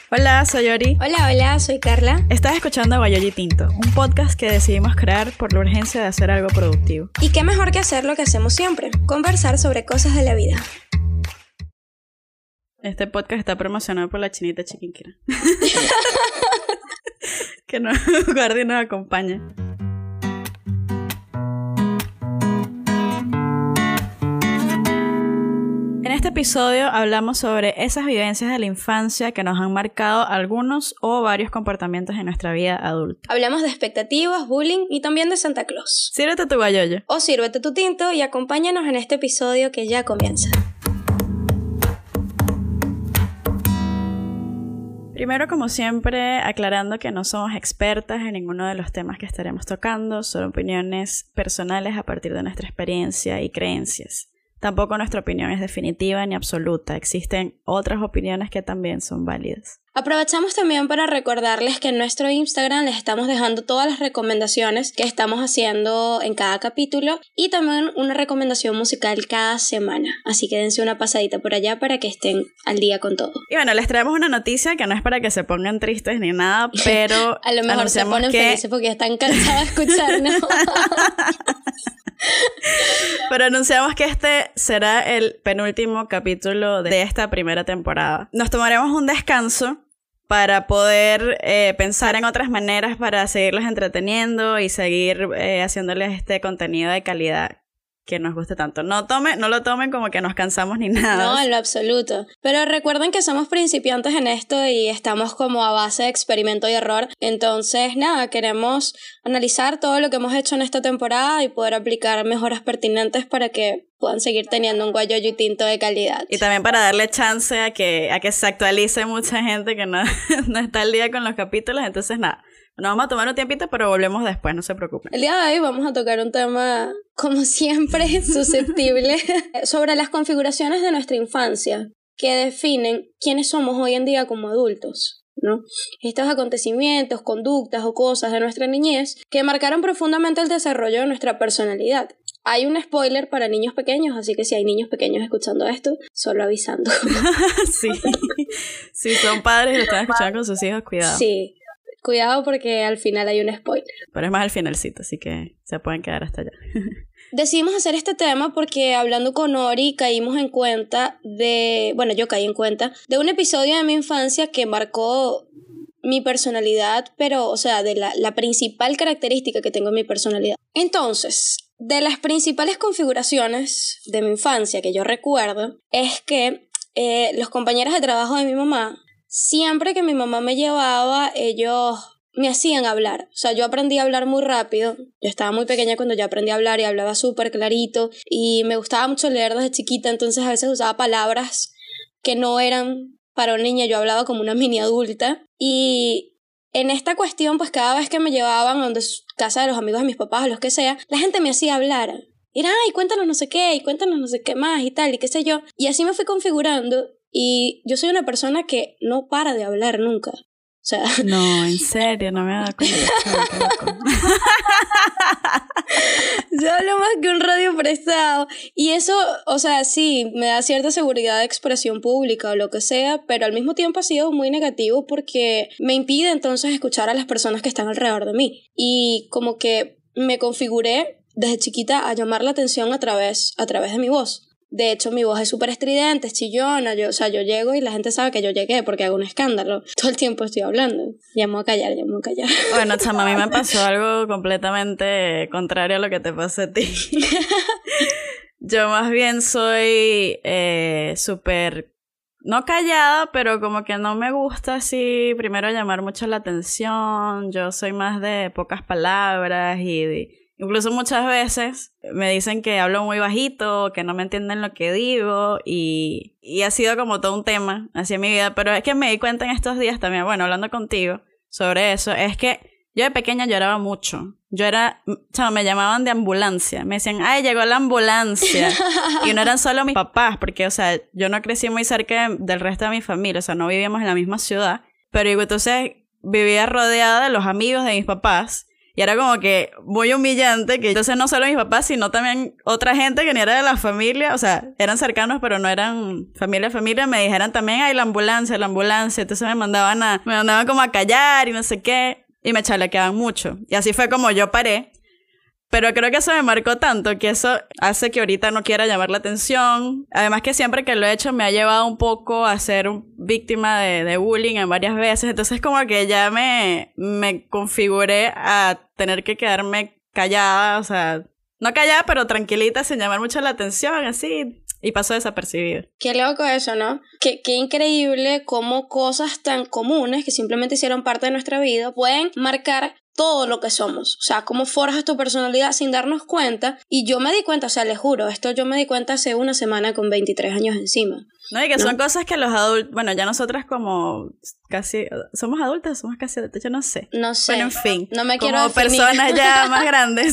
Hola, soy Ori. Hola, soy Carla. Estás escuchando Guayoyi Tinto, un podcast que decidimos crear por la urgencia de hacer algo productivo. Y qué mejor que hacer lo que hacemos siempre, conversar sobre cosas de la vida. Este podcast está promocionado por la chinita Chiquinquira. Que nos guarde y nos acompañe. En este episodio hablamos sobre esas vivencias de la infancia que nos han marcado algunos o varios comportamientos en nuestra vida adulta. Hablamos de expectativas, bullying y también de Santa Claus. Sírvete tu guayoyo. O sírvete tu tinto y acompáñanos en este episodio que ya comienza. Primero, como siempre, aclarando que no somos expertas en ninguno de los temas que estaremos tocando, son opiniones personales a partir de nuestra experiencia y creencias. Tampoco nuestra opinión es definitiva ni absoluta, existen otras opiniones que también son válidas. Aprovechamos también para recordarles que en nuestro Instagram les estamos dejando todas las recomendaciones que estamos haciendo en cada capítulo y también una recomendación musical cada semana. Así que dense una pasadita por allá para que estén al día con todo. Y bueno, les traemos una noticia que no es para que se pongan tristes ni nada, pero a lo mejor se ponen felices porque están cansados de escucharnos. Pero anunciamos que este será el penúltimo capítulo de esta primera temporada. Nos tomaremos un descanso para poder pensar en otras maneras para seguirlos entreteniendo y seguir haciéndoles este contenido de calidad que nos guste tanto. No lo tomen como que nos cansamos ni nada. No, en lo absoluto. Pero recuerden que somos principiantes en esto y estamos como a base de experimento y error. Entonces, nada, queremos analizar todo lo que hemos hecho en esta temporada y poder aplicar mejoras pertinentes para que puedan seguir teniendo un Guayoyi Tinto de calidad. Y también para darle chance a que se actualice mucha gente que no está al día con los capítulos. Entonces, nada. Nos vamos a tomar un tiempito, pero volvemos después, no se preocupen. El día de hoy vamos a tocar un tema, como siempre, susceptible, sobre las configuraciones de nuestra infancia que definen quiénes somos hoy en día como adultos, ¿no? Estos acontecimientos, conductas o cosas de nuestra niñez que marcaron profundamente el desarrollo de nuestra personalidad. Hay un spoiler para niños pequeños, así que si hay niños pequeños escuchando esto, solo avisando. Sí, si son padres y lo están escuchando con sus hijos, cuidado. Sí. Cuidado porque al final hay un spoiler. Pero es más al finalcito, así que se pueden quedar hasta allá. Decidimos hacer este tema porque hablando con Ori caímos en cuenta yo caí en cuenta de un episodio de mi infancia que marcó mi personalidad, pero, o sea, de la principal característica que tengo en mi personalidad. Entonces, de las principales configuraciones de mi infancia que yo recuerdo es que los compañeros de trabajo de mi mamá, siempre que mi mamá me llevaba, ellos me hacían hablar. O sea, yo aprendí a hablar muy rápido. Yo estaba muy pequeña cuando ya aprendí a hablar y hablaba súper clarito. Y me gustaba mucho leer desde chiquita, entonces a veces usaba palabras que no eran para una niña. Yo hablaba como una mini adulta. Y en esta cuestión, pues cada vez que me llevaban a donde casa de los amigos de mis papás o los que sea, la gente me hacía hablar. Era, ay, cuéntanos no sé qué, y cuéntanos no sé qué más y tal, y qué sé yo. Y así me fui configurando. Y yo soy una persona que no para de hablar nunca. O sea... No, en serio, no me he dado cuenta. Yo hablo más que un radio prestado. Y eso, o sea, sí, me da cierta seguridad de expresión pública o lo que sea, pero al mismo tiempo ha sido muy negativo porque me impide entonces escuchar a las personas que están alrededor de mí. Y como que me configuré desde chiquita a llamar la atención a través de mi voz. De hecho, mi voz es súper estridente, es chillona. Yo llego y la gente sabe que yo llegué porque hago un escándalo. Todo el tiempo estoy hablando. Llamo a callar. Bueno, chama, a mí me pasó algo completamente contrario a lo que te pasó a ti. Yo más bien soy súper... No callada, pero como que no me gusta así primero llamar mucho la atención. Yo soy más de pocas palabras y... Incluso muchas veces me dicen que hablo muy bajito, que no me entienden lo que digo y ha sido como todo un tema así en mi vida. Pero es que me di cuenta en estos días también, bueno, hablando contigo sobre eso, es que yo de pequeña lloraba mucho. Me llamaban de ambulancia. Me decían, ay, llegó la ambulancia. Y no eran solo mis papás, porque, o sea, yo no crecí muy cerca del resto de mi familia, o sea, no vivíamos en la misma ciudad. Pero entonces vivía rodeada de los amigos de mis papás. Y era como que muy humillante, que entonces no solo mis papás, sino también otra gente que ni era de la familia, o sea, eran cercanos, pero no eran familia, me dijeran también, ay, la ambulancia. Entonces me mandaban como a callar y no sé qué, y me chalequeaban mucho. Y así fue como yo paré. Pero creo que eso me marcó tanto que eso hace que ahorita no quiera llamar la atención. Además que siempre que lo he hecho me ha llevado un poco a ser víctima de bullying en varias veces. Entonces como que ya me configuré a tener que quedarme callada, o sea, no callada pero tranquilita sin llamar mucho la atención, así. Y pasó desapercibido. Qué loco eso, ¿no? Qué increíble cómo cosas tan comunes que simplemente hicieron parte de nuestra vida pueden marcar todo lo que somos. O sea, cómo forjas tu personalidad sin darnos cuenta. Y yo me di cuenta, o sea, les juro, esto yo me di cuenta hace una semana con 23 años encima. No, y que son cosas que los adultos, bueno, ya nosotras como casi, somos adultas, somos casi adultas, yo no sé. No sé. Bueno, en fin. No me quiero como definir. Personas ya más grandes.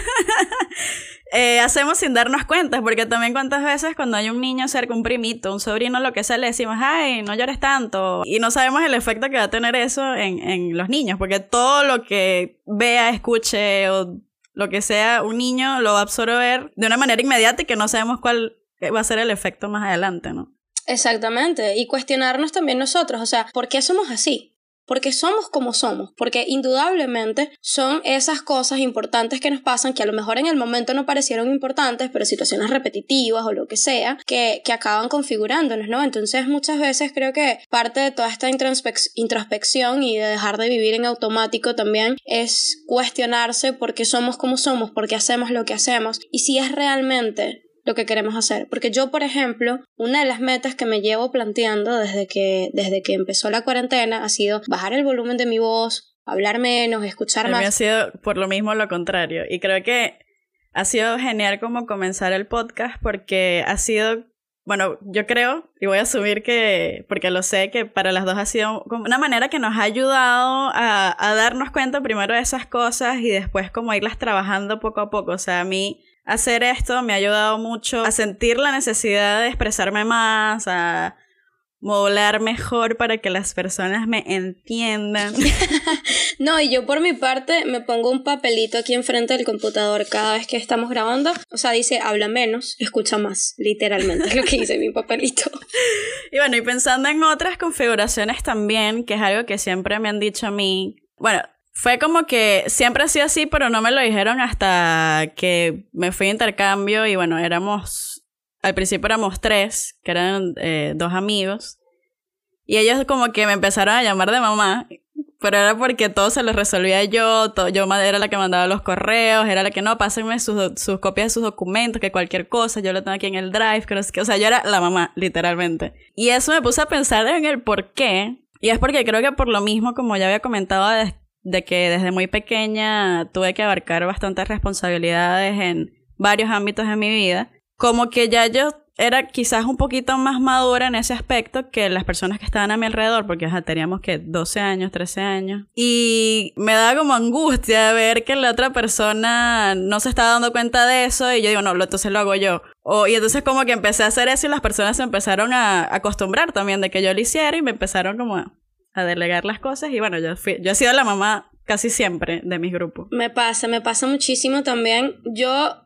Hacemos sin darnos cuenta, porque también cuántas veces cuando hay un niño cerca, un primito, un sobrino, lo que sea, le decimos, ay, no llores tanto, y no sabemos el efecto que va a tener eso en los niños, porque todo lo que vea, escuche o lo que sea, un niño lo va a absorber de una manera inmediata y que no sabemos cuál va a ser el efecto más adelante, ¿no? Exactamente, y cuestionarnos también nosotros, o sea, ¿por qué somos así? Porque somos como somos, porque indudablemente son esas cosas importantes que nos pasan que a lo mejor en el momento no parecieron importantes, pero situaciones repetitivas o lo que sea, que acaban configurándonos, ¿no? Entonces muchas veces creo que parte de toda esta introspección y de dejar de vivir en automático también es cuestionarse por qué somos como somos, por qué hacemos lo que hacemos y si es realmente lo que queremos hacer. Porque yo, por ejemplo, una de las metas que me llevo planteando desde que empezó la cuarentena ha sido bajar el volumen de mi voz, hablar menos, escuchar más. A mí ha sido por lo mismo lo contrario. Y creo que ha sido genial como comenzar el podcast porque ha sido, bueno, yo creo, y voy a asumir que, porque lo sé, que para las dos ha sido como una manera que nos ha ayudado a darnos cuenta primero de esas cosas y después como irlas trabajando poco a poco. O sea, a mí hacer esto me ha ayudado mucho a sentir la necesidad de expresarme más, a modular mejor para que las personas me entiendan. No, y yo por mi parte me pongo un papelito aquí enfrente del computador cada vez que estamos grabando. O sea, dice, habla menos, escucha más, literalmente, es lo que dice mi papelito. Y bueno, y pensando en otras configuraciones también, que es algo que siempre me han dicho a mí, bueno, fue como que siempre ha sido así, pero no me lo dijeron hasta que me fui a intercambio y bueno, al principio éramos 3, que eran 2 amigos, y ellos como que me empezaron a llamar de mamá, pero era porque todo se lo resolvía yo era la que mandaba los correos, era la que no, pásenme sus copias de sus documentos, que cualquier cosa, yo lo tengo aquí en el drive, que no sé qué, o sea, yo era la mamá, literalmente. Y eso me puse a pensar en el por qué, y es porque creo que por lo mismo, como ya había comentado, de que desde muy pequeña tuve que abarcar bastantes responsabilidades en varios ámbitos de mi vida, como que ya yo era quizás un poquito más madura en ese aspecto que las personas que estaban a mi alrededor, porque teníamos que 12 años, 13 años, y me daba como angustia ver que la otra persona no se estaba dando cuenta de eso, y yo digo, no, entonces lo hago yo. Y entonces como que empecé a hacer eso y las personas se empezaron a acostumbrar también de que yo lo hiciera y me empezaron como a delegar las cosas y bueno, yo he sido la mamá casi siempre de mis grupos. Me pasa muchísimo también. Yo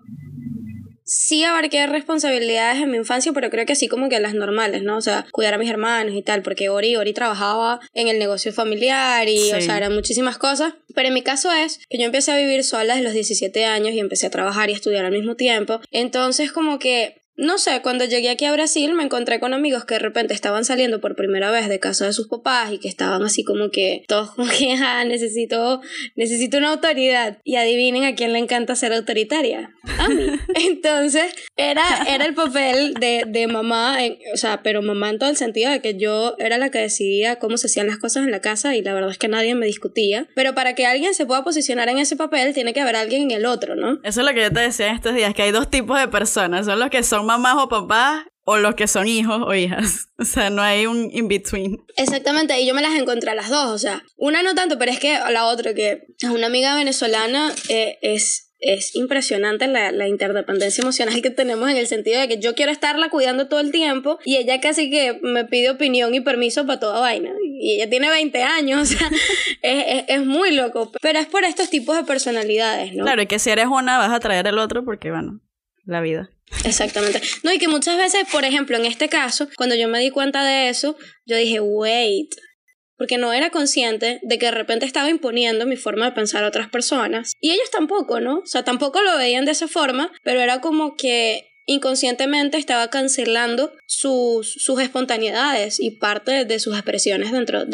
sí abarqué responsabilidades en mi infancia, pero creo que así como que las normales, ¿no? O sea, cuidar a mis hermanos y tal, porque Ori trabajaba en el negocio familiar y, sí. O sea, eran muchísimas cosas. Pero en mi caso es que yo empecé a vivir sola desde los 17 años y empecé a trabajar y a estudiar al mismo tiempo. Entonces, como que no sé, cuando llegué aquí a Brasil me encontré con amigos que de repente estaban saliendo por primera vez de casa de sus papás y que estaban así como que todos como que necesito una autoridad, y adivinen a quién le encanta ser autoritaria, a mí. Entonces era el papel de mamá, o sea, pero mamá en todo el sentido de que yo era la que decidía cómo se hacían las cosas en la casa y la verdad es que nadie me discutía, pero para que alguien se pueda posicionar en ese papel tiene que haber alguien en el otro, ¿no? Eso es lo que yo te decía en estos días, que hay 2 tipos de personas, son los que son mamás o papás o los que son hijos o hijas, o sea, no hay un in-between. Exactamente, y yo me las encontré a las 2, o sea, una no tanto, pero es que la otra, que es una amiga venezolana, es impresionante la interdependencia emocional que tenemos, en el sentido de que yo quiero estarla cuidando todo el tiempo y ella casi que me pide opinión y permiso para toda vaina. y ella tiene 20 años, o sea, es muy loco. Pero es por estos tipos de personalidades, ¿no? Claro, y que si eres una vas a traer el otro porque, bueno, la vida. Exactamente. No, y que muchas veces, por ejemplo, en este caso, cuando yo me di cuenta de eso, yo dije, wait, porque no era consciente de que de repente estaba imponiendo mi forma de pensar a otras personas. Y ellos tampoco, ¿no? O sea, tampoco lo veían de esa forma, pero era como que inconscientemente estaba cancelando sus espontaneidades y parte de sus expresiones dentro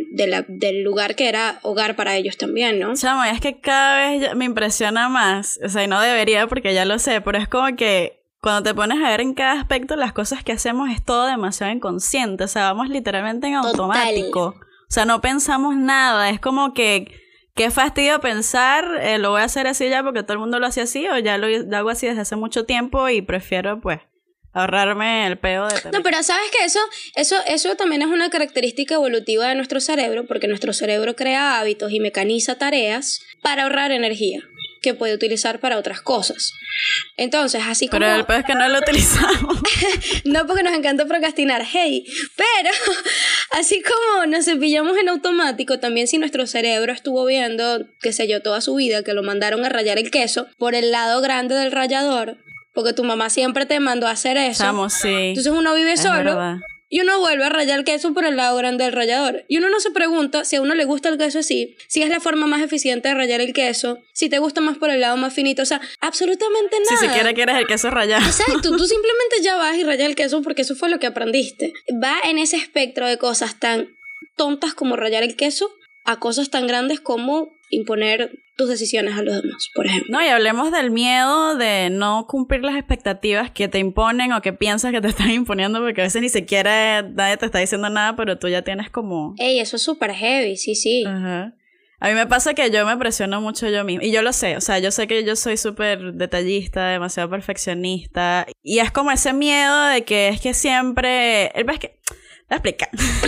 del lugar que era hogar para ellos también, ¿no? Chamo, es que cada vez me impresiona más, o sea, y no debería porque ya lo sé, pero es como que cuando te pones a ver en cada aspecto las cosas que hacemos es todo demasiado inconsciente, o sea, vamos literalmente en automático. Total. O sea, no pensamos nada, es como que qué fastidio pensar, lo voy a hacer así ya porque todo el mundo lo hace así, o ya lo hago así desde hace mucho tiempo y prefiero, pues, ahorrarme el peo de tener. No, pero sabes que eso también es una característica evolutiva de nuestro cerebro, porque nuestro cerebro crea hábitos y mecaniza tareas para ahorrar energía que puede utilizar para otras cosas. Entonces, así como... Pero el peor es que no lo utilizamos. No, porque nos encanta procrastinar, hey. Pero, así como nos cepillamos en automático, también si nuestro cerebro estuvo viendo, qué sé yo, toda su vida, que lo mandaron a rallar el queso por el lado grande del rallador, porque tu mamá siempre te mandó a hacer eso. Chamo, sí. Entonces uno vive solo... Verdad. Y uno vuelve a rallar el queso por el lado grande del rallador. Y uno no se pregunta si a uno le gusta el queso así, si es la forma más eficiente de rallar el queso, si te gusta más por el lado más finito. O sea, absolutamente nada. Si siquiera quieres el queso rallado. Exacto, tú simplemente ya vas y rayas el queso porque eso fue lo que aprendiste. Va en ese espectro de cosas tan tontas como rallar el queso a cosas tan grandes como imponer tus decisiones a los demás, por ejemplo. No, y hablemos del miedo de no cumplir las expectativas que te imponen o que piensas que te están imponiendo, porque a veces ni siquiera nadie te está diciendo nada, pero tú ya tienes como... Ey, eso es súper heavy, sí. Ajá. A mí me pasa que yo me presiono mucho yo misma, y yo lo sé, o sea, yo sé que yo soy súper detallista, demasiado perfeccionista, y es como ese miedo de que es que siempre... Es que... Voy a explicar.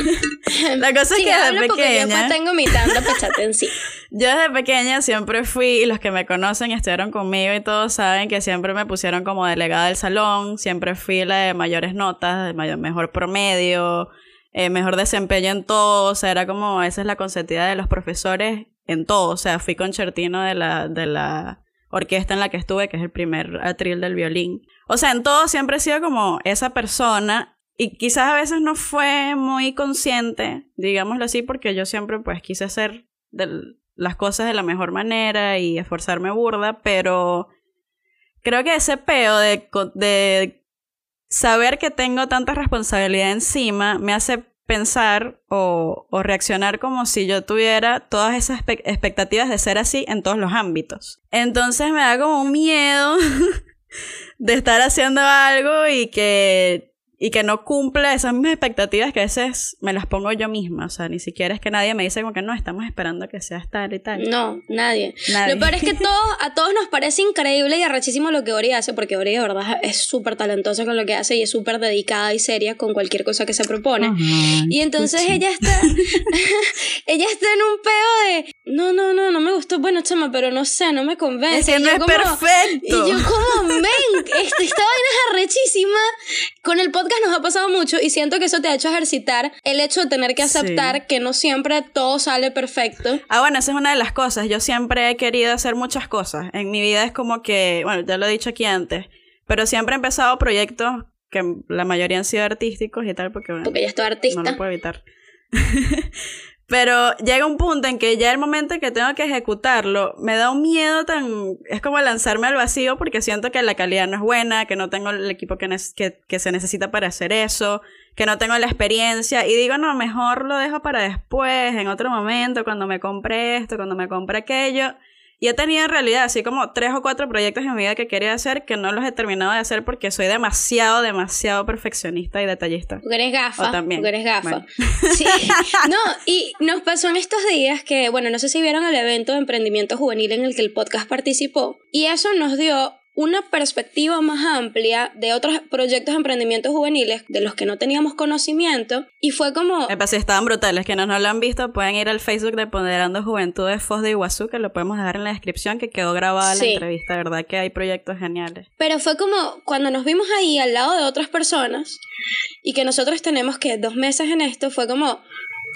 La cosa es que desde pequeña... Yo pues tengo mi tanda para echarte en sí. Yo desde pequeña siempre fui, y los que me conocen y estudiaron conmigo y todos saben que siempre me pusieron como delegada del salón, siempre fui la de mayores notas, de mejor promedio, mejor desempeño en todo, o sea, era como, esa es la consentida de los profesores en todo, o sea, fui concertino de la orquesta en la que estuve, que es el primer atril del violín. O sea, en todo siempre he sido como esa persona. Y quizás a veces no fue muy consciente, digámoslo así, porque yo siempre pues quise hacer las cosas de la mejor manera y esforzarme burda, pero creo que ese peo de saber que tengo tanta responsabilidad encima me hace pensar o reaccionar como si yo tuviera todas esas expectativas de ser así en todos los ámbitos. Entonces me da como un miedo de estar haciendo algo y que no cumpla esas mismas expectativas que a veces me las pongo yo misma. O sea, ni siquiera es que nadie me dice como que no, estamos esperando que seas tal y tal. No, nadie. Lo peor es que a todos nos parece increíble y arrechísimo lo que Ori hace, porque Ori de verdad es súper talentosa con lo que hace y es súper dedicada y seria con cualquier cosa que se propone. Y entonces ella está en un peo de no me gustó, bueno, chama, pero no sé, no me convence. Es que no es perfecto. Y yo como, esta vaina es arrechísima. Con el podcast nos ha pasado mucho y siento que eso te ha hecho ejercitar el hecho de tener que aceptar que no siempre todo sale perfecto. Bueno, esa es una de las cosas. Yo siempre he querido hacer muchas cosas. En mi vida es como que, bueno, ya lo he dicho aquí antes, pero siempre he empezado proyectos que la mayoría han sido artísticos y tal, porque ya estoy artista. No lo puedo evitar. Pero llega un punto en que ya el momento en que tengo que ejecutarlo me da un miedo es como lanzarme al vacío porque siento que la calidad no es buena, que no tengo el equipo que se necesita para hacer eso, que no tengo la experiencia y digo, no, mejor lo dejo para después, en otro momento, cuando me compre esto, cuando me compre aquello. Y he tenido en realidad así como 3 o 4 proyectos en mi vida que quería hacer que no los he terminado de hacer porque soy demasiado perfeccionista y detallista. Porque eres gafa. Porque eres gafa. Bueno. Sí. No, y nos pasó en estos días que, bueno, no sé si vieron el evento de emprendimiento juvenil en el que el podcast participó. Y eso nos dio una perspectiva más amplia de otros proyectos de emprendimiento juveniles de los que no teníamos conocimiento y fue como... Sí, estaban brutales, que no lo han visto pueden ir al Facebook de Empoderando Juventud de Foz de Iguazú, que lo podemos dejar en la descripción, que quedó grabada la entrevista, verdad que hay proyectos geniales. Pero fue como cuando nos vimos ahí al lado de otras personas y que nosotros tenemos que 2 meses en esto, fue como...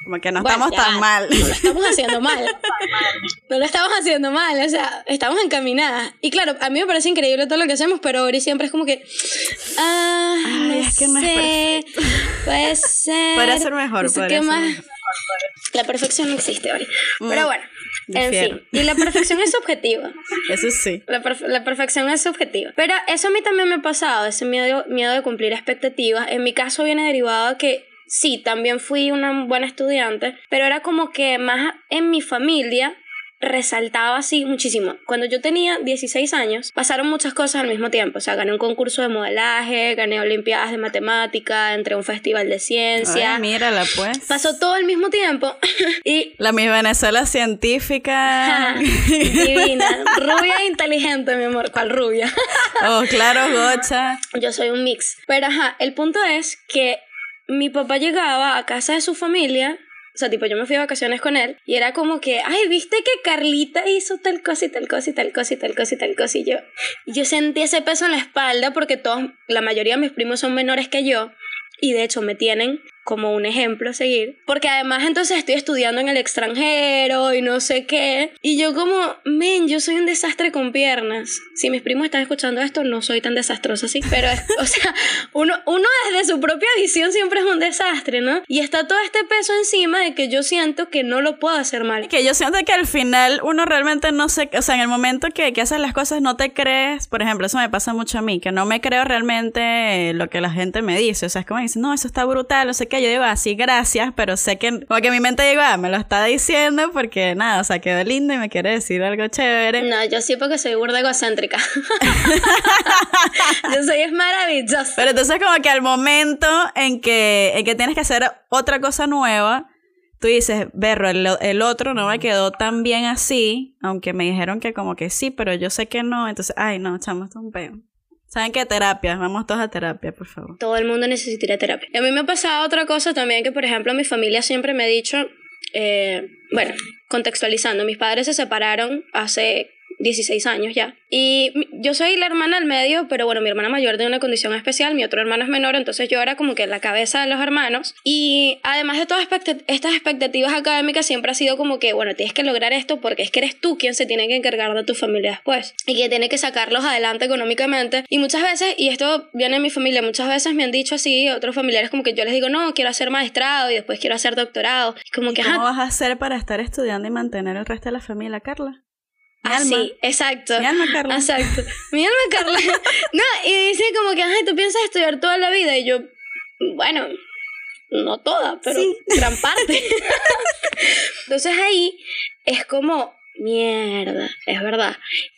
Como que no Bueno, estamos tan mal. No lo estamos haciendo mal. No lo estamos haciendo mal, o sea, estamos encaminadas. Y claro, a mí me parece increíble todo lo que hacemos, pero Ori siempre es como que... no es que no es sé, perfecto. puede ser... Podría ser mejor, no sé podría qué ser más. mejor. La perfección no existe, Ori. Pero bueno, en difiero. fin. Y la perfección es subjetiva. Eso sí. La perfección es subjetiva. Pero eso a mí también me ha pasado, ese miedo de cumplir expectativas. En mi caso viene derivado de que sí, también fui una buena estudiante, pero era como que más en mi familia resaltaba así muchísimo. Cuando yo tenía 16 años, pasaron muchas cosas al mismo tiempo. O sea, gané un concurso de modelaje, gané olimpiadas de matemática, entré a un festival de ciencia. Ay, mírala pues. Pasó todo al mismo tiempo. Y La Miss Venezuela científica. divina, rubia e inteligente, mi amor. ¿Cuál rubia? Oh, claro, gocha. Yo soy un mix. Pero el punto es que mi papá llegaba a casa de su familia. O sea, tipo, yo me fui de vacaciones con él y era como que, ay, ¿viste que Carlita hizo tal cosa y tal cosa y tal cosa y tal cosa y tal cosa? Y yo sentí ese peso en la espalda porque la mayoría de mis primos son menores que yo y de hecho me tienen como un ejemplo a seguir. Porque además entonces estoy estudiando en el extranjero y no sé qué. Y yo como, yo soy un desastre con piernas. Si mis primos están escuchando esto, no soy tan desastrosa así. Pero, o sea, uno desde su propia visión siempre es un desastre, ¿no? Y está todo este peso encima de que yo siento que no lo puedo hacer mal. Que yo siento que al final uno realmente no se... O sea, en el momento que haces las cosas no te crees... Por ejemplo, eso me pasa mucho a mí. Que no me creo realmente lo que la gente me dice. O sea, es como dicen, no, eso está brutal, no sé qué. Yo digo así, gracias, pero sé que... Como que mi mente digo, me lo está diciendo porque nada, o sea, quedó lindo y me quiere decir algo chévere. No, yo sí porque soy burda egocéntrica. Yo soy es maravillosa. Pero entonces como que al momento en que tienes que hacer otra cosa nueva, tú dices, berro, el otro no me quedó tan bien así, aunque me dijeron que como que sí, pero yo sé que no. Entonces, ay no, chamo, esto es un peo. ¿Saben qué? Terapia, vamos todos a terapia, por favor. Todo el mundo necesitaría terapia. Y a mí me ha pasado otra cosa también que, por ejemplo, mi familia siempre me ha dicho, bueno, contextualizando, mis padres se separaron hace 16 años ya. Y yo soy la hermana al medio, pero bueno, mi hermana mayor tiene una condición especial, mi otro hermano es menor, entonces yo era como que la cabeza de los hermanos. Y además de todas estas expectativas académicas, siempre ha sido como que, bueno, tienes que lograr esto porque es que eres tú quien se tiene que encargar de tu familia después. Y que tiene que sacarlos adelante económicamente. Y muchas veces, y esto viene de mi familia, muchas veces me han dicho así, otros familiares como que yo les digo, no, quiero hacer maestrado y después quiero hacer doctorado. Y como que, ¿cómo vas a hacer para estar estudiando y mantener el resto de la familia, Carla? Sí, exacto. Mi alma, Carla. Exacto. Mi alma, Carla. No, y dice como que, tú piensas estudiar toda la vida. Y yo, bueno, no toda, pero sí, gran parte. Entonces ahí es como, mierda, es verdad.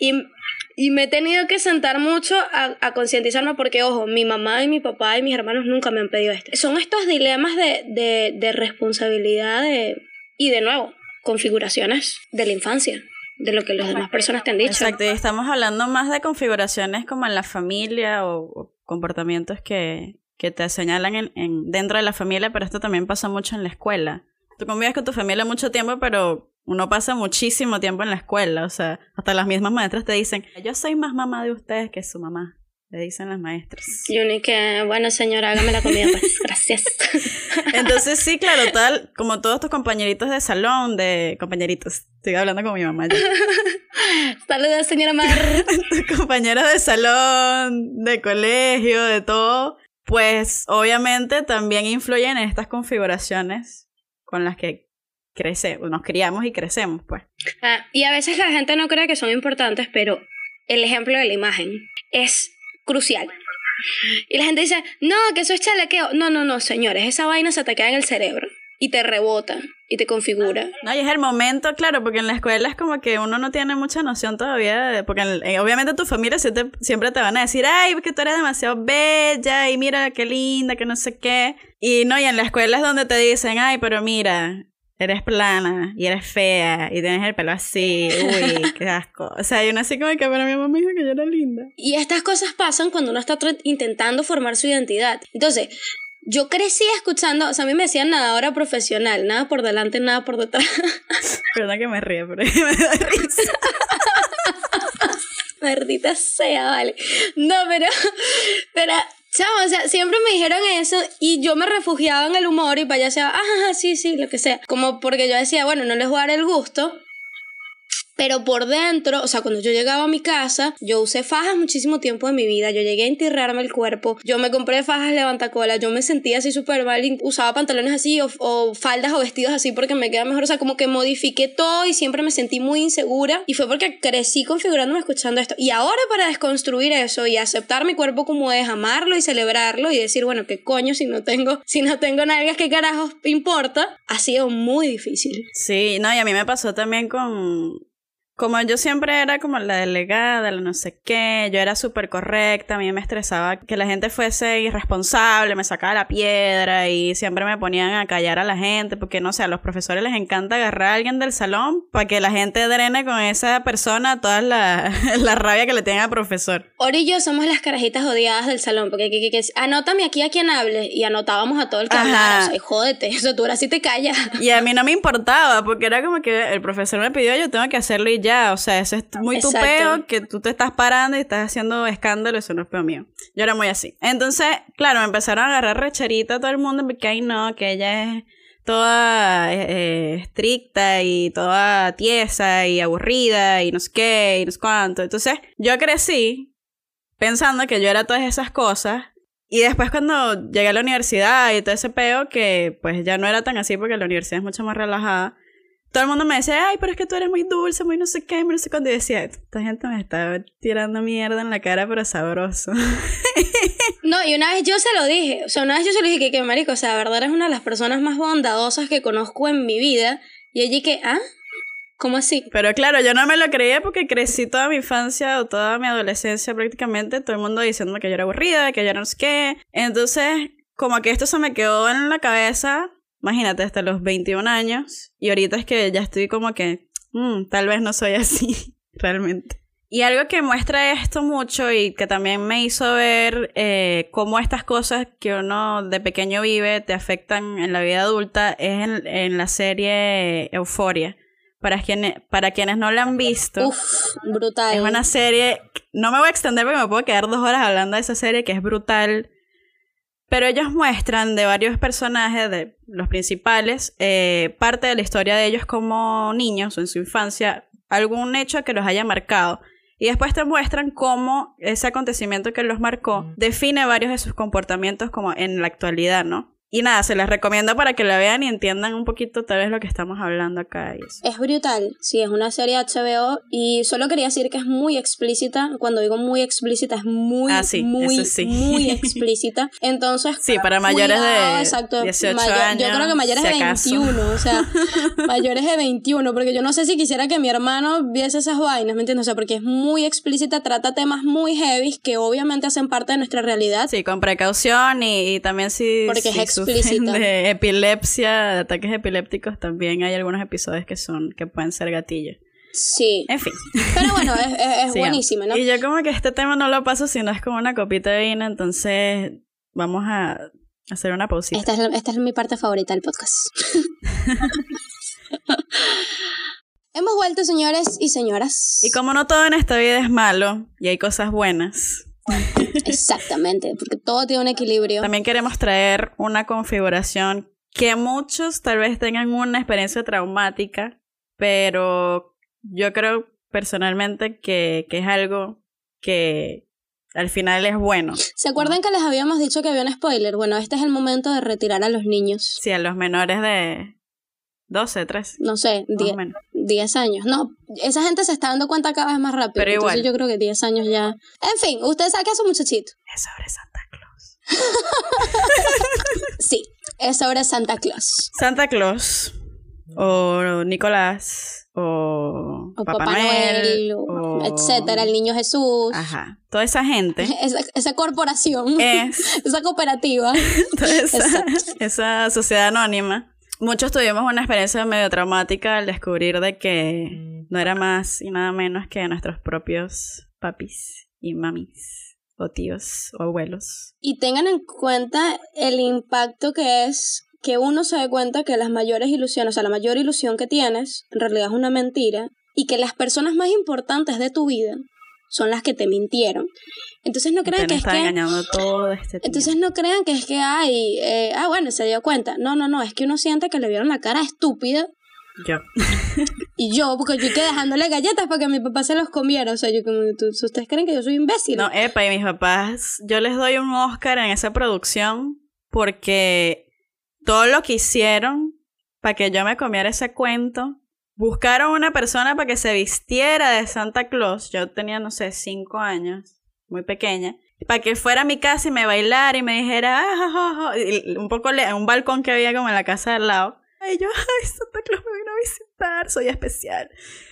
Y me he tenido que sentar mucho a concientizarme porque, ojo, mi mamá y mi papá y mis hermanos nunca me han pedido esto. Son estos dilemas de responsabilidad y de nuevo, configuraciones de la infancia, de lo que las demás personas te han dicho. Exacto, y estamos hablando más de configuraciones como en la familia o comportamientos que te señalan dentro de la familia, pero esto también pasa mucho en la escuela. Tú convives con tu familia mucho tiempo, pero uno pasa muchísimo tiempo en la escuela, o sea, hasta las mismas maestras te dicen, yo soy más mamá de ustedes que su mamá. Le dicen las maestras. Y uno y que, bueno señora, hágame la comida pues, gracias. Entonces sí, claro, como todos tus compañeritos de salón, compañeritos, estoy hablando con mi mamá ya. Saludos señora Mar. Tus compañeros de salón, de colegio, de todo, pues obviamente también influyen en estas configuraciones con las que nos criamos y crecemos, pues. Y a veces la gente no cree que son importantes, pero el ejemplo de la imagen es crucial. Y la gente dice, no, que eso es chalequeo. No, señores, esa vaina se te queda en el cerebro y te rebota y te configura. No, y es el momento, claro, porque en la escuela es como que uno no tiene mucha noción todavía, porque obviamente tu familia siempre te van a decir, ay, que tú eres demasiado bella y mira qué linda, que no sé qué. Y no, y en la escuela es donde te dicen, ay, pero mira, eres plana y eres fea y tienes el pelo así, uy, qué asco. O sea, hay una así como que para mi mamá me dijo que yo era linda. Y estas cosas pasan cuando uno está intentando formar su identidad. Entonces, yo crecí escuchando, o sea, a mí me decían nadadora profesional, nada por delante, nada por detrás. Perdón que me ríe, pero me da risa. Maldita sea, vale. No, pero Chamo, o sea, siempre me dijeron eso y yo me refugiaba en el humor y para allá sea, sí, lo que sea. Como porque yo decía, bueno, no les voy a dar el gusto. Pero por dentro, o sea, cuando yo llegaba a mi casa, yo usé fajas muchísimo tiempo de mi vida. Yo llegué a enterrarme el cuerpo. Yo me compré fajas levantacolas. Yo me sentía así súper mal. Usaba pantalones así o faldas o vestidos así porque me queda mejor. O sea, como que modifiqué todo y siempre me sentí muy insegura. Y fue porque crecí configurándome escuchando esto. Y ahora para desconstruir eso y aceptar mi cuerpo como es, amarlo y celebrarlo y decir, bueno, qué coño si no tengo nalgas, qué carajos importa, ha sido muy difícil. Sí, no, y a mí me pasó también como yo siempre era como la delegada, la no sé qué, yo era súper correcta, a mí me estresaba que la gente fuese irresponsable, me sacaba la piedra y siempre me ponían a callar a la gente porque, no sé, a los profesores les encanta agarrar a alguien del salón para que la gente drene con esa persona toda la rabia que le tienen al profesor. Ori y yo somos las carajitas odiadas del salón porque anótame aquí a quien hable y anotábamos a todo el que hablara, o sea, jódete, eso tú ahora sí te callas. Y a mí no me importaba porque era como que el profesor me pidió, yo tengo que hacerlo y ya. O sea, eso es muy tu peo, que tú te estás parando y estás haciendo escándalo, eso no es peo mío. Yo era muy así. Entonces, claro, me empezaron a agarrar recherita a todo el mundo porque, ay no, que ella es toda estricta y toda tiesa y aburrida y no sé qué y no sé cuánto. Entonces, yo crecí pensando que yo era todas esas cosas. Y después cuando llegué a la universidad y todo ese peo, que pues ya no era tan así porque la universidad es mucho más relajada, todo el mundo me decía, ay, pero es que tú eres muy dulce, muy no sé qué, muy no sé cuándo. Y decía, esta gente me está tirando mierda en la cara, pero sabroso. No, y una vez yo se lo dije, o sea, que marico, o sea, de verdad eres una de las personas más bondadosas que conozco en mi vida. Y allí que, ¿cómo así? Pero claro, yo no me lo creía porque crecí toda mi infancia o toda mi adolescencia prácticamente, todo el mundo diciendo que yo era aburrida, que yo no sé qué. Entonces, como que esto se me quedó en la cabeza. Imagínate, hasta los 21 años. Y ahorita es que ya estoy como que, tal vez no soy así, realmente. Y algo que muestra esto mucho y que también me hizo ver cómo estas cosas que uno de pequeño vive te afectan en la vida adulta es en la serie Euphoria. Para quienes no la han visto. Uf, brutal. Es una serie, no me voy a extender porque me puedo quedar 2 horas hablando de esa serie que es brutal. Pero ellos muestran de varios personajes, de los principales, parte de la historia de ellos como niños o en su infancia, algún hecho que los haya marcado. Y después te muestran cómo ese acontecimiento que los marcó define varios de sus comportamientos como en la actualidad, ¿no? Y nada, se les recomiendo para que la vean y entiendan un poquito tal vez lo que estamos hablando acá. Y eso. Es brutal, sí, es una serie HBO y solo quería decir que es muy explícita. Cuando digo muy explícita es muy explícita. Entonces, sí, para mayores de exacto, 18 años. Yo creo que mayores de 21, o sea, mayores de 21, porque yo no sé si quisiera que mi hermano viese esas vainas, ¿me entiendes? O sea, porque es muy explícita, trata temas muy heavy que obviamente hacen parte de nuestra realidad. Sí, con precaución y también si porque es explícita. De epilepsia, de ataques epilépticos, también hay algunos episodios que pueden ser gatillos. Sí. En fin. Pero bueno, es buenísima, ¿no? Y yo como que este tema no lo paso si no es como una copita de vino, entonces vamos a hacer una pausita. Esta es mi parte favorita del podcast. Hemos vuelto, señores y señoras. Y como no todo en esta vida es malo, y hay cosas buenas. Exactamente, porque todo tiene un equilibrio. También queremos traer una configuración que muchos tal vez tengan una experiencia traumática, pero yo creo personalmente que es algo que al final es bueno. ¿Se acuerdan que les habíamos dicho que había un spoiler? Bueno, este es el momento de retirar a los niños. Sí, a los menores de 12, 13. No sé, 10 años. No, esa gente se está dando cuenta cada vez más rápido. Pero igual. Entonces yo creo que 10 años ya. En fin, usted saque a su muchachito. Es sobre Santa Claus. Sí, es sobre Santa Claus. Santa Claus. O Nicolás. O Papá Noel. O etcétera, el Niño Jesús. Ajá. Toda esa gente. Esa corporación. Esa cooperativa. Toda esa sociedad anónima. Muchos tuvimos una experiencia medio traumática al descubrir de que no era más y nada menos que nuestros propios papis y mamis o tíos o abuelos. Y tengan en cuenta el impacto que es que uno se dé cuenta que las mayores ilusiones, o sea, la mayor ilusión que tienes en realidad es una mentira y que las personas más importantes de tu vida son las que te mintieron. Entonces no crean que es que... engañando todo este tiempo. Entonces no crean que es que bueno, se dio cuenta. No, es que uno siente que le vieron la cara estúpida. Yo. Y yo, porque yo quedé dejándole galletas para que mi papá se los comiera. O sea, yo como, ¿ustedes creen que yo soy imbécil? No, y mis papás, yo les doy un Oscar en esa producción porque todo lo que hicieron para que yo me comiera ese cuento. Buscaron una persona para que se vistiera de Santa Claus. Yo tenía, no sé, 5 años, muy pequeña. Para que fuera a mi casa y me bailara y me dijera, y un poco en un balcón que había como en la casa de al lado. Y yo, Santa Claus me vino a visitar, soy especial.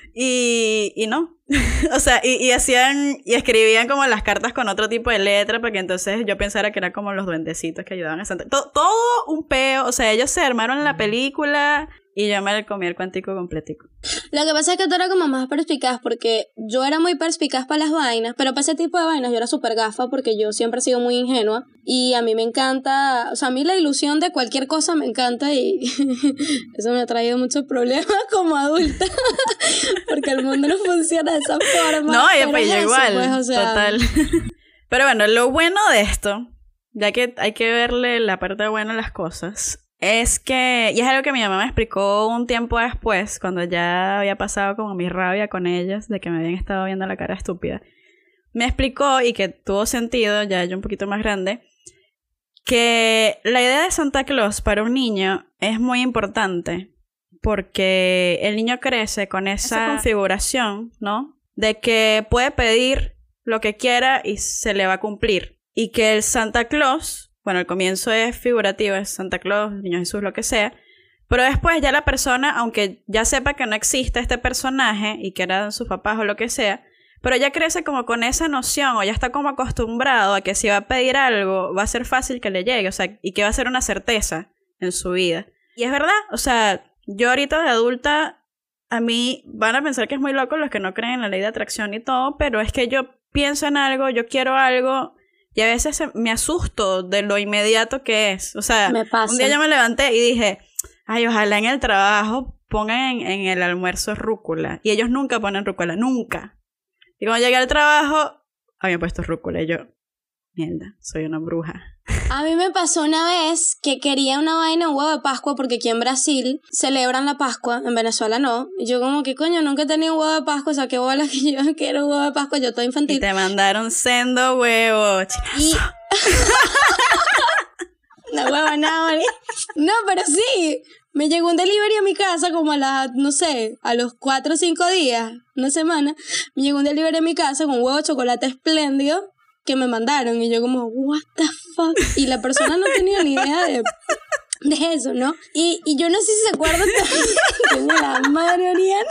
Y no. O sea, y escribían como las cartas con otro tipo de letra para que entonces yo pensara que eran como los duendecitos que ayudaban a Santa. Todo un peo. O sea, ellos se armaron la película y yo me comí el cuantico completico. Lo que pasa es que tú eras como más perspicaz, porque yo era muy perspicaz para las vainas, pero para ese tipo de vainas yo era súper gafa porque yo siempre he sido muy ingenua y a mí me encanta, o sea, a mí la ilusión de cualquier cosa me encanta y eso me ha traído muchos problemas como adulta porque el mundo no funciona de esa forma. No, pues yo igual, pues, o sea... total. Pero bueno, lo bueno de esto, ya que hay que verle la parte buena a las cosas... Es que, y es algo que mi mamá me explicó un tiempo después, cuando ya había pasado como mi rabia con ellas, de que me habían estado viendo la cara estúpida. Me explicó, y que tuvo sentido, ya yo un poquito más grande, que la idea de Santa Claus para un niño es muy importante, porque el niño crece con esa configuración, ¿no? De que puede pedir lo que quiera y se le va a cumplir. Y que el Santa Claus... Bueno, el comienzo es figurativo, es Santa Claus, Niño Jesús, lo que sea. Pero después ya la persona, aunque ya sepa que no existe este personaje y que eran sus papás o lo que sea, pero ya crece como con esa noción o ya está como acostumbrado a que si va a pedir algo va a ser fácil que le llegue, o sea, y que va a ser una certeza en su vida. Y es verdad, o sea, yo ahorita de adulta, a mí van a pensar que es muy loco los que no creen en la ley de atracción y todo, pero es que yo pienso en algo, yo quiero algo... Y a veces me asusto de lo inmediato que es. O sea, un día yo me levanté y dije, ay, ojalá en el trabajo pongan en el almuerzo rúcula. Y ellos nunca ponen rúcula, nunca. Y cuando llegué al trabajo, habían puesto rúcula. Y yo, mierda, soy una bruja. A mí me pasó una vez que quería una vaina, un huevo de Pascua, porque aquí en Brasil celebran la Pascua, en Venezuela no. Y yo como que coño, nunca he tenido un huevo de Pascua, o sea, qué bola que yo quiero un huevo de Pascua, yo estoy infantil. Y te mandaron sendo huevo, chinazo. No huevo, no, pero sí, me llegó un delivery a mi casa como a los 4 o 5 días, una semana, me llegó un delivery a mi casa con un huevo de chocolate espléndido que me mandaron y yo como, what the fuck, y la persona no tenía ni idea de eso, ¿no? Y yo no sé si se acuerdan tengo la madre Oriana.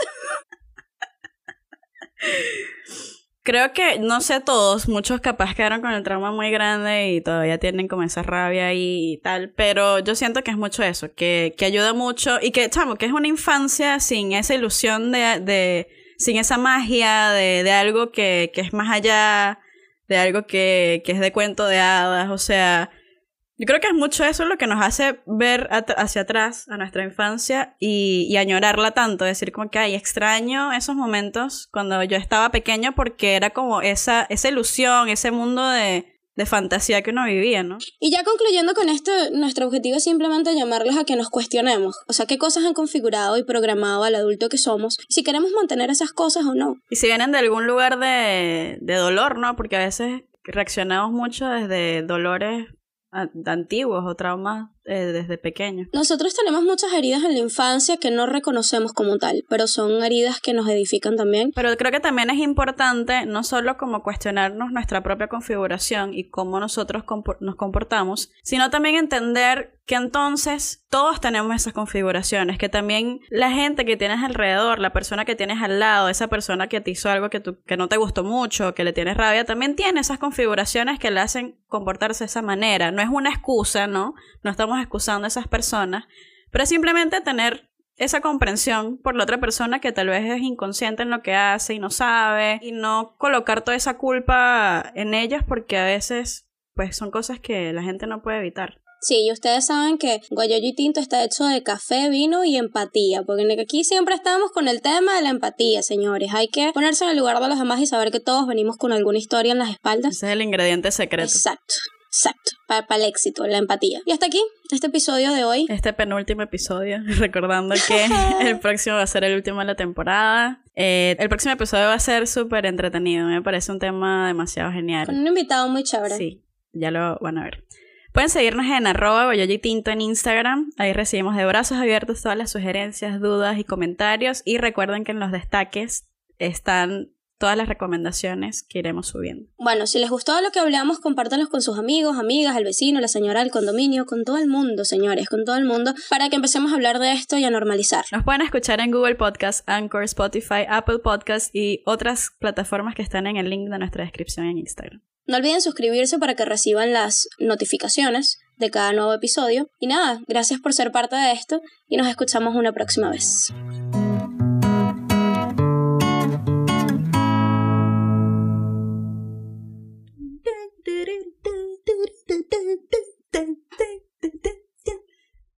Creo que, no sé todos, muchos capaz quedaron con el trauma muy grande y todavía tienen como esa rabia ahí y tal, pero yo siento que es mucho eso, que ayuda mucho y que, chamo, que es una infancia sin esa ilusión sin esa magia de algo que es más allá, de algo que es de cuento de hadas, o sea, yo creo que es mucho eso lo que nos hace ver hacia atrás a nuestra infancia y añorarla tanto, decir como que, ay, extraño esos momentos cuando yo estaba pequeño porque era como esa ilusión, ese mundo de fantasía que uno vivía, ¿no? Y ya concluyendo con esto, nuestro objetivo es simplemente llamarlos a que nos cuestionemos, o sea, qué cosas han configurado y programado al adulto que somos, si queremos mantener esas cosas o no. Y si vienen de algún lugar de dolor, ¿no? Porque a veces reaccionamos mucho desde dolores antiguos o traumas desde pequeños. Nosotros tenemos muchas heridas en la infancia que no reconocemos como tal, pero son heridas que nos edifican también. Pero creo que también es importante no solo como cuestionarnos nuestra propia configuración y cómo nosotros nos comportamos, sino también entender que entonces todos tenemos esas configuraciones, que también la gente que tienes alrededor, la persona que tienes al lado, esa persona que te hizo algo que no te gustó mucho, que le tienes rabia, también tiene esas configuraciones que le hacen comportarse de esa manera. No es una excusa, ¿no? No estamos excusando a esas personas, pero es simplemente tener esa comprensión por la otra persona que tal vez es inconsciente en lo que hace y no sabe, y no colocar toda esa culpa en ellas porque a veces pues son cosas que la gente no puede evitar. Sí, y ustedes saben que Guayoyo y Tinto está hecho de café, vino y empatía, porque aquí siempre estamos con el tema de la empatía, señores. Hay que ponerse en el lugar de los demás y saber que todos venimos con alguna historia en las espaldas. Ese es el ingrediente secreto. Exacto. Para el éxito, la empatía. Y hasta aquí, este episodio de hoy. Este penúltimo episodio, recordando que el próximo va a ser el último de la temporada. El próximo episodio va a ser súper entretenido, me parece un tema demasiado genial. Con un invitado muy chévere. Sí, ya lo van a ver. Pueden seguirnos en @guayoyoytinto en Instagram. Ahí recibimos de brazos abiertos todas las sugerencias, dudas y comentarios. Y recuerden que en los destaques están todas las recomendaciones que iremos subiendo. Bueno, si les gustó lo que hablamos, compártanlos con sus amigos, amigas, el vecino, la señora del condominio, con todo el mundo, señores, con todo el mundo, para que empecemos a hablar de esto y a normalizar. Nos pueden escuchar en Google Podcast, Anchor, Spotify, Apple Podcast y otras plataformas que están en el link de nuestra descripción en Instagram. No olviden suscribirse para que reciban las notificaciones de cada nuevo episodio. Y nada, gracias por ser parte de esto y nos escuchamos una próxima vez.